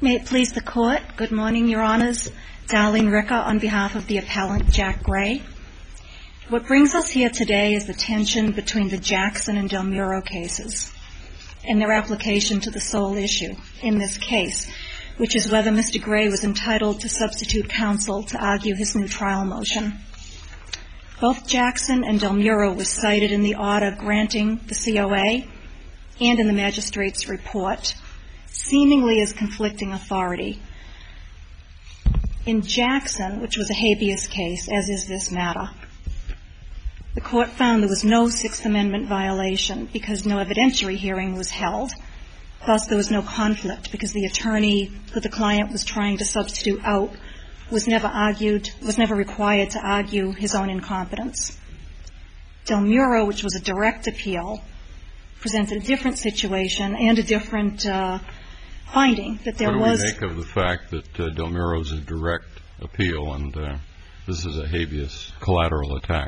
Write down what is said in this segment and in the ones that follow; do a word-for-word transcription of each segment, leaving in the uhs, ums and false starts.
May it please the Court, good morning, Your Honors. Darlene Ricker on behalf of the appellant Jack Gray. What brings us here today is the tension between the Jackson and Del Muro cases and their application to the sole issue in this case, which is whether Mister Gray was entitled to substitute counsel to argue his new trial motion. Both Jackson and Del Muro were cited in the order granting the C O A and in the magistrate's report, seemingly as conflicting authority. In Jackson, which was a habeas case, as is this matter, the Court found there was no Sixth Amendment violation because no evidentiary hearing was held. Thus, there was no conflict because the attorney who the client was trying to substitute out was never argued, was never required to argue his own incompetence. Del Muro, which was a direct appeal, presented a different situation and a different uh, finding that there was... What do we make of the fact that uh, Del Muro is a direct appeal and uh, this is a habeas collateral attack?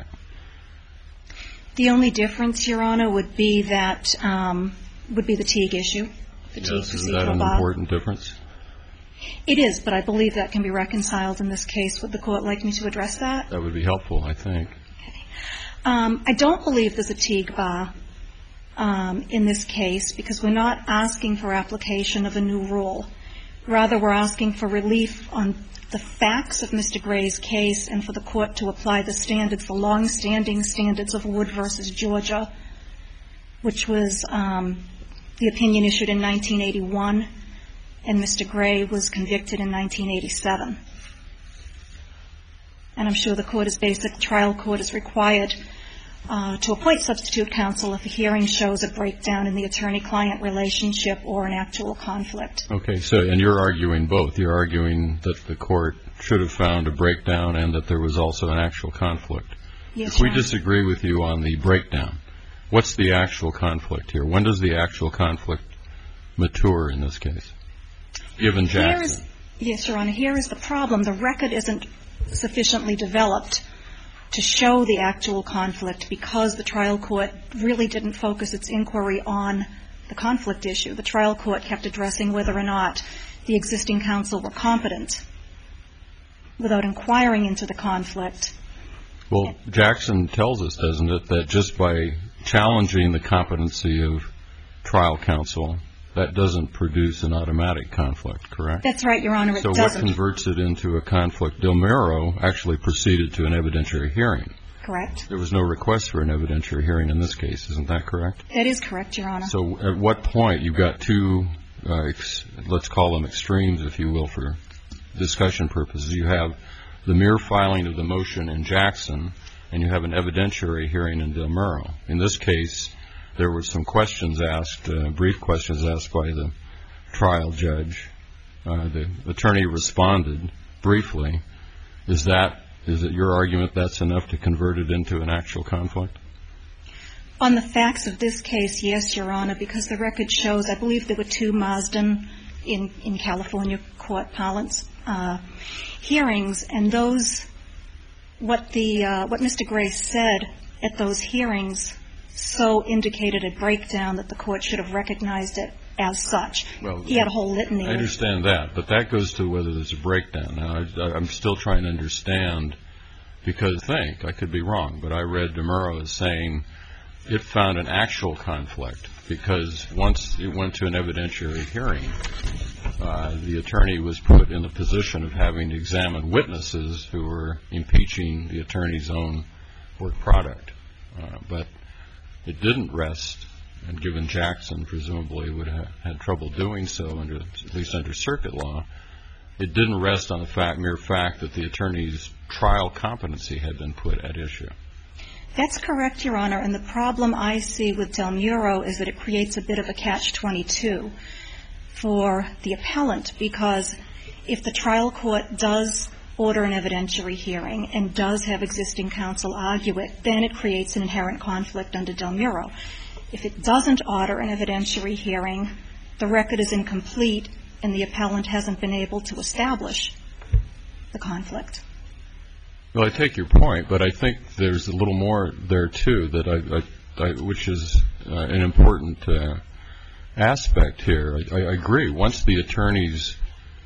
The only difference, Your Honor, would be that, um, would be the Teague issue. The Teague yes, is that an bar. important difference? It is, but I believe that can be reconciled in this case. Would the Court like me to address that? That would be helpful, I think. Okay. Um, I don't believe there's a Teague bar um, in this case because we're not asking for application of a new rule. Rather, we're asking for relief on the facts of Mister Gray's case and for the Court to apply the standards, the long-standing standards of Wood versus Georgia, which was um, the opinion issued in nineteen eighty-one, and Mister Gray was convicted in nineteen eighty-seven. And I'm sure the court is basic, the trial court is required uh, to appoint substitute counsel if a hearing shows a breakdown in the attorney-client relationship or an actual conflict. Okay, so, and you're arguing both. You're arguing that the court should have found a breakdown and that there was also an actual conflict. Yes, if we Your Honor. disagree with you on the breakdown, what's the actual conflict here? When does the actual conflict mature in this case, given Jackson? Is, yes, Your Honor. Here is the problem. The record isn't sufficiently developed to show the actual conflict because the trial court really didn't focus its inquiry on the conflict issue. The trial court kept addressing whether or not the existing counsel were competent without inquiring into the conflict. Well, Jackson tells us, doesn't it, that just by challenging the competency of trial counsel, that doesn't produce an automatic conflict, correct? That's right, Your Honor, it so doesn't. So what converts it into a conflict? Del Muro actually proceeded to an evidentiary hearing. Correct. There was no request for an evidentiary hearing in this case, isn't that correct? That is correct, Your Honor. So at what point, you've got two, uh, ex- let's call them extremes, if you will, for discussion purposes. You have the mere filing of the motion in Jackson, and you have an evidentiary hearing in Del Muro. In this case, there were some questions asked, uh, brief questions asked by the trial judge. Uh, the attorney responded briefly. Is that, is it your argument that's enough to convert it into an actual conflict? On the facts of this case, yes, Your Honor, because the record shows, I believe there were two Marsden in, in California court parlance uh, hearings, and those, what the, uh, what Mister Gray said at those hearings so indicated a breakdown that the court should have recognized it as such. Well, he had a whole litany. I understand that, but that goes to whether there's a breakdown. Now, I, I'm still trying to understand, because I think, I could be wrong, but I read Del Muro as saying it found an actual conflict because once it went to an evidentiary hearing, uh, the attorney was put in the position of having to examine witnesses who were impeaching the attorney's own work product. Uh, but it didn't rest, and given Jackson presumably would have had trouble doing so, under, at least under circuit law, it didn't rest on the fact, mere fact that the attorney's trial competency had been put at issue. That's correct, Your Honor, and the problem I see with Del Muro is that it creates a bit of a catch twenty-two for the appellant, because if the trial court does order an evidentiary hearing and does have existing counsel argue it, then it creates an inherent conflict under Del Muro. If it doesn't order an evidentiary hearing, the record is incomplete and the appellant hasn't been able to establish the conflict. Well, I take your point, but I think there's a little more there, too, that I, I, I which is uh, an important uh, aspect here. I, I agree. Once the attorney's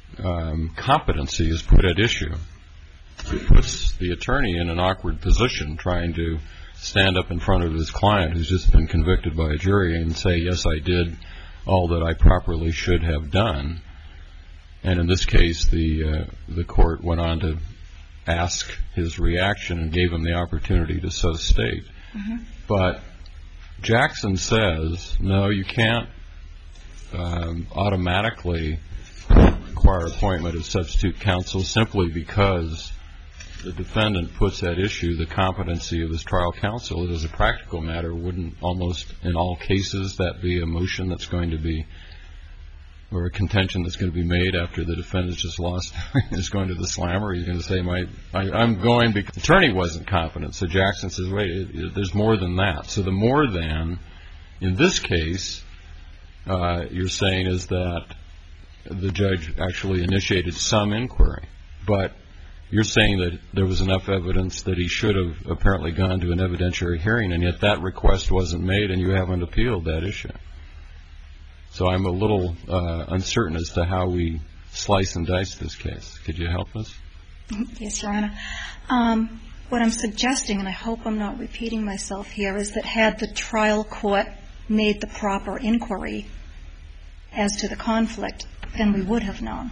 um, competency is put at issue. It puts the attorney in an awkward position trying to stand up in front of his client who's just been convicted by a jury and say, yes, I did all that I properly should have done. And in this case, the uh, the court went on to ask his reaction and gave him the opportunity to so state. Mm-hmm. But Jackson says, no, you can't um, automatically require appointment of substitute counsel simply because the defendant puts at issue the competency of his trial counsel. As a practical matter, wouldn't almost in all cases that be a motion that's going to be, or a contention that's going to be made after the defendant's just lost, is going to the slammer? He's going to say, my, I, I'm going because the attorney wasn't competent. So Jackson says, wait, it, it, there's more than that. So the more than, in this case, uh, you're saying is that the judge actually initiated some inquiry. But you're saying that there was enough evidence that he should have apparently gone to an evidentiary hearing, and yet that request wasn't made, and you haven't appealed that issue. So I'm a little uh, uncertain as to how we slice and dice this case. Could you help us? Yes, Your Honor. Um, what I'm suggesting, and I hope I'm not repeating myself here, is that had the trial court made the proper inquiry as to the conflict, then we would have known.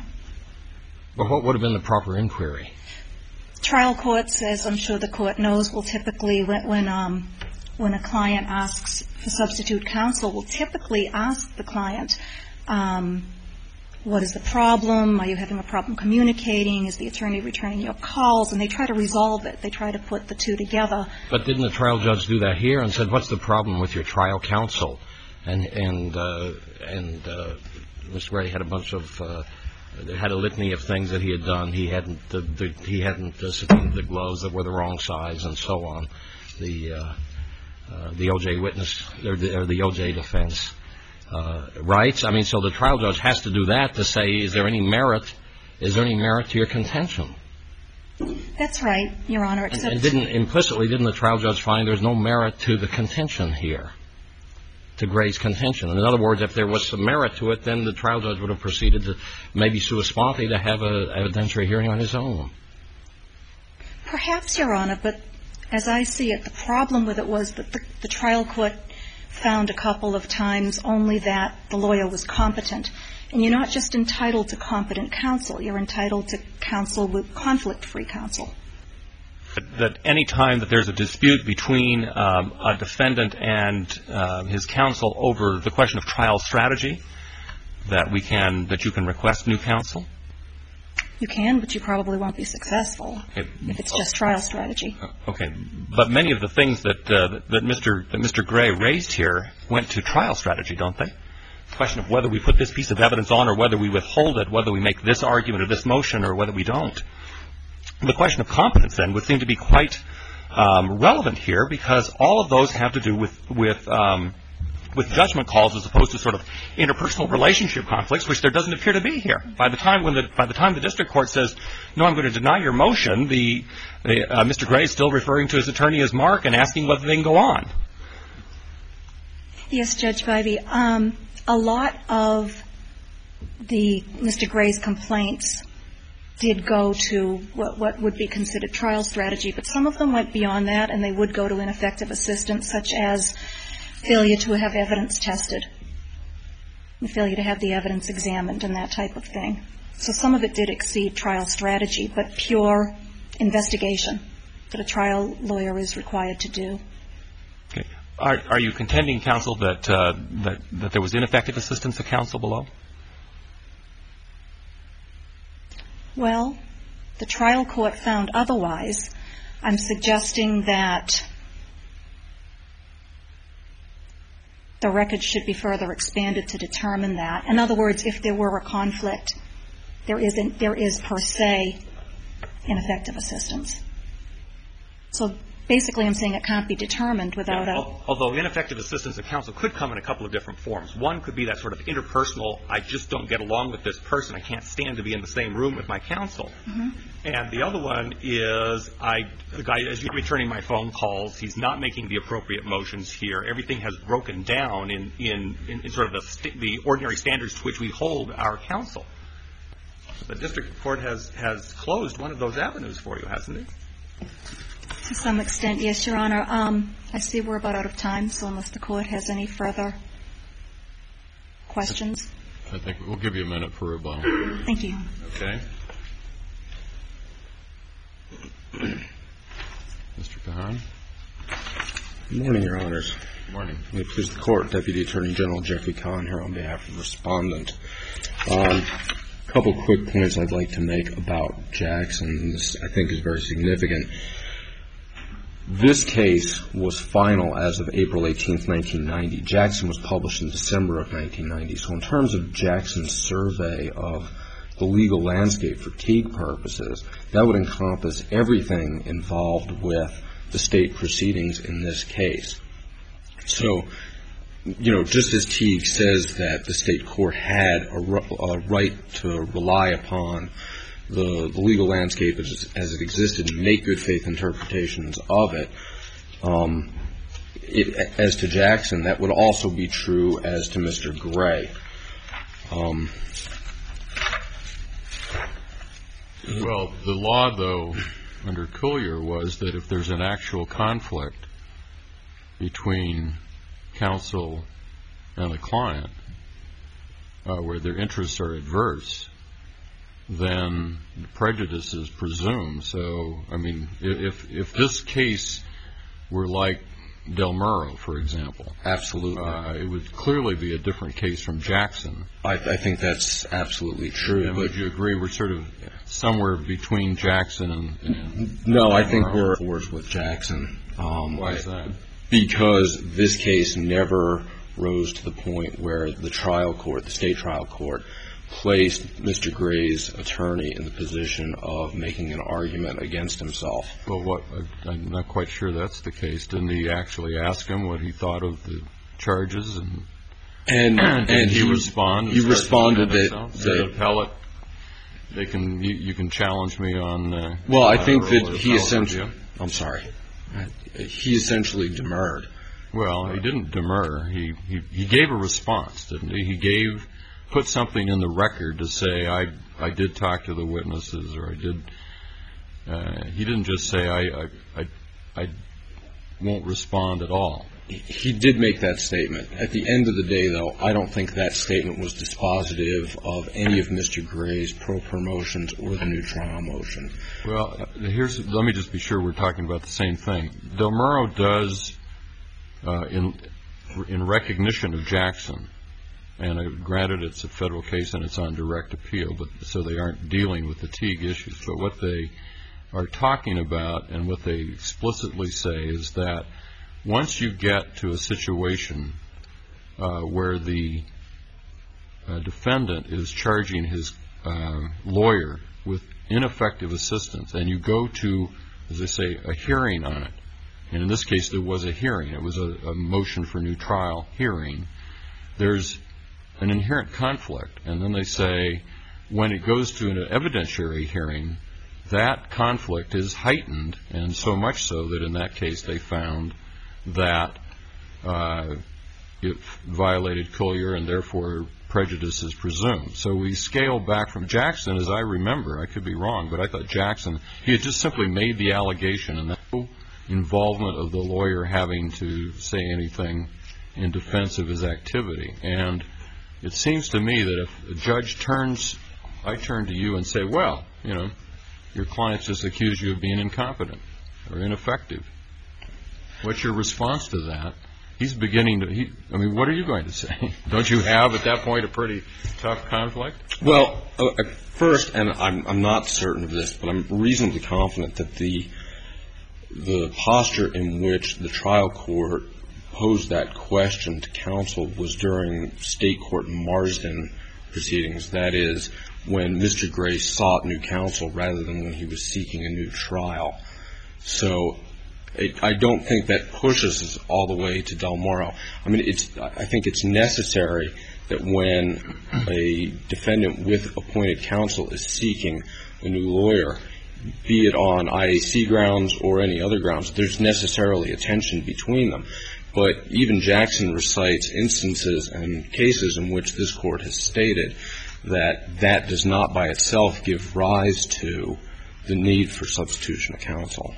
But what would have been the proper inquiry? Trial courts, as I'm sure the court knows, will typically, when, when um, when a client asks for substitute counsel, will typically ask the client, um, what is the problem? Are you having a problem communicating? Is the attorney returning your calls? And they try to resolve it. They try to put the two together. But didn't the trial judge do that here and said, what's the problem with your trial counsel? And and uh, and uh, Mister Gray had a bunch of uh, had a litany of things that he had done. He hadn't uh, the, he hadn't uh, subpoenaed the gloves that were the wrong size and so on. The uh, uh, the O J witness or the, or the O J defense uh, rights. I mean, so the trial judge has to do that to say, is there any merit? Is there any merit to your contention? That's right, Your Honor. Except and, and didn't implicitly didn't the trial judge find there's no merit to the contention here? To Gray's contention. In other words, if there was some merit to it, then the trial judge would have proceeded to maybe sua sponte to have an evidentiary hearing on his own. Perhaps, Your Honor, but as I see it, the problem with it was that the, the trial court found a couple of times only that the lawyer was competent. And you're not just entitled to competent counsel. You're entitled to counsel with conflict-free counsel. That any time that there's a dispute between um, a defendant and uh, his counsel over the question of trial strategy, that we can, that you can request new counsel? You can, but you probably won't be successful okay. if it's just trial strategy. Okay, but many of the things that uh, that Mister that Mister Gray raised here went to trial strategy, don't they? The question of whether we put this piece of evidence on or whether we withhold it, whether we make this argument or this motion or whether we don't. The question of competence, then, would seem to be quite um, relevant here, because all of those have to do with with um, with judgment calls as opposed to sort of interpersonal relationship conflicts, which there doesn't appear to be here. By the time when the by the time the district court says, "No, I'm going to deny your motion," the, the uh, Mister Gray is still referring to his attorney as Mark and asking whether they can go on. Yes, Judge Bivey. Um, a lot of the Mister Gray's complaints did go to what, what would be considered trial strategy, but some of them went beyond that, and they would go to ineffective assistance, such as failure to have evidence tested, and failure to have the evidence examined, and that type of thing. So some of it did exceed trial strategy, but pure investigation that a trial lawyer is required to do. Okay. Are, are you contending, counsel, that, uh, that that there was ineffective assistance of counsel below? Well, the trial court found otherwise. I'm suggesting that the record should be further expanded to determine that. In other words, if there were a conflict, there isn't, there is per se ineffective assistance. So basically I'm saying it can't be determined without yeah, a... Although ineffective assistance of counsel could come in a couple of different forms. One could be that sort of interpersonal, I just don't get along with this person, I can't stand to be in the same room with my counsel. Mm-hmm. And the other one is, I, the guy is returning my phone calls, he's not making the appropriate motions here, everything has broken down in, in, in, in sort of the, st- the ordinary standards to which we hold our counsel. the district court has, has closed one of those avenues for you, hasn't it? To some extent, yes, Your Honor. Um, I see we're about out of time, so unless the court has any further questions. I think we'll give you a minute for rebuttal. Thank you. Okay. Mister Kahan. Good morning, Your Honors. Good morning. May it please the Court, Deputy Attorney General Jeffrey Kahan here on behalf of the Respondent. Um, a couple quick points I'd like to make about Jackson. This, I think, is very significant. This case was final as of April eighteenth, nineteen ninety. Jackson was published in December of nineteen ninety. So in terms of Jackson's survey of the legal landscape for Teague purposes, that would encompass everything involved with the state proceedings in this case. So, you know, just as Teague says that the state court had a, a right to rely upon the, the legal landscape as, as it existed and make good faith interpretations of it, um, it, as to Jackson, that would also be true as to Mister Gray. Um, well, the law, though, under Collier was that if there's an actual conflict between counsel and the client, uh, where their interests are adverse, then prejudice is presumed. So, I mean, if if this case were like Del Muro, for example, absolutely, uh, it would clearly be a different case from Jackson. I, I think that's absolutely true. And would you agree we're sort of somewhere between Jackson and, and No, I Del think Muro? we're forwards with Jackson. Um, Why is that? Because this case never rose to the point where the trial court, the state trial court, placed Mister Gray's attorney in the position of making an argument against himself. Well, what, I'm not quite sure that's the case. Didn't he actually ask him what he thought of the charges? And and, and, and he, he responded. He responded that, that appellate, they can you, you can challenge me on. Uh, well, I think that he essentially. essentially. I'm sorry. He essentially demurred. Well, he didn't demur. He, he he gave a response, didn't he? He gave put something in the record to say I I did talk to the witnesses, or I did. Uh, he didn't just say I I I, I won't respond at all. He did make that statement. At the end of the day, though, I don't think that statement was dispositive of any of Mister Gray's pro-per motions or the new trial motion. Well, here's let me just be sure we're talking about the same thing. Del Muro does, uh, in in recognition of Jackson, and uh, granted it's a federal case and it's on direct appeal, but so they aren't dealing with the Teague issues. But what they are talking about and what they explicitly say is that once you get to a situation uh, where the uh, defendant is charging his uh, lawyer with ineffective assistance, and you go to, as they say, a hearing on it, and in this case there was a hearing, it was a, a motion for new trial hearing, there's an inherent conflict. And then they say when it goes to an evidentiary hearing, that conflict is heightened, and so much so that in that case they found that uh, it violated Collier and therefore prejudice is presumed. So we scale back from Jackson, as I remember. I could be wrong, but I thought Jackson, he had just simply made the allegation and no involvement of the lawyer having to say anything in defense of his activity. And it seems to me that if a judge turns, I turn to you and say, well, you know, your client's just accused you of being incompetent or ineffective. What's your response to that? He's beginning to, he, I mean, what are you going to say? Don't you have at that point a pretty tough conflict? Well, uh, first, and I'm, I'm not certain of this, but I'm reasonably confident that the the posture in which the trial court posed that question to counsel was during state court Marsden proceedings. That is, when Mister Gray sought new counsel rather than when he was seeking a new trial. So it, I don't think that pushes us all the way to Del Muro. I mean, it's, I think it's necessary that when a defendant with appointed counsel is seeking a new lawyer, be it on I A C grounds or any other grounds, there's necessarily a tension between them. But even Jackson recites instances and cases in which this court has stated that that does not by itself give rise to the need for substitution of counsel.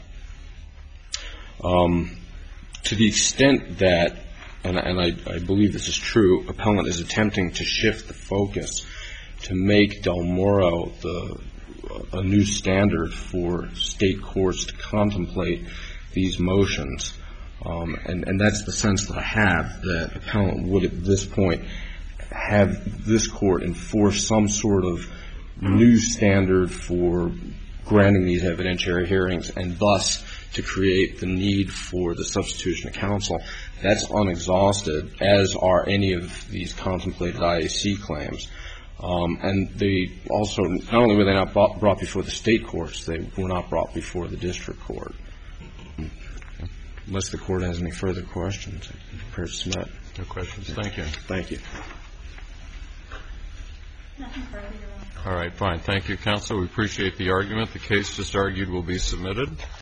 Um, to the extent that, and, and I, I believe this is true, appellant is attempting to shift the focus to make Del Moro the a new standard for state courts to contemplate these motions. Um, and, and that's the sense that I have, that appellant would at this point have this court enforce some sort of new standard for granting these evidentiary hearings and thus to create the need for the substitution of counsel. That's unexhausted, as are any of these contemplated I A C claims. Um, and they also, not only were they not brought before the state courts, they were not brought before the district court. Unless the court has any further questions, I'm prepared to submit. No questions. Thank you. Thank you. Nothing further, Your Honor. All right, fine. Thank you, counsel. We appreciate the argument. The case just argued will be submitted.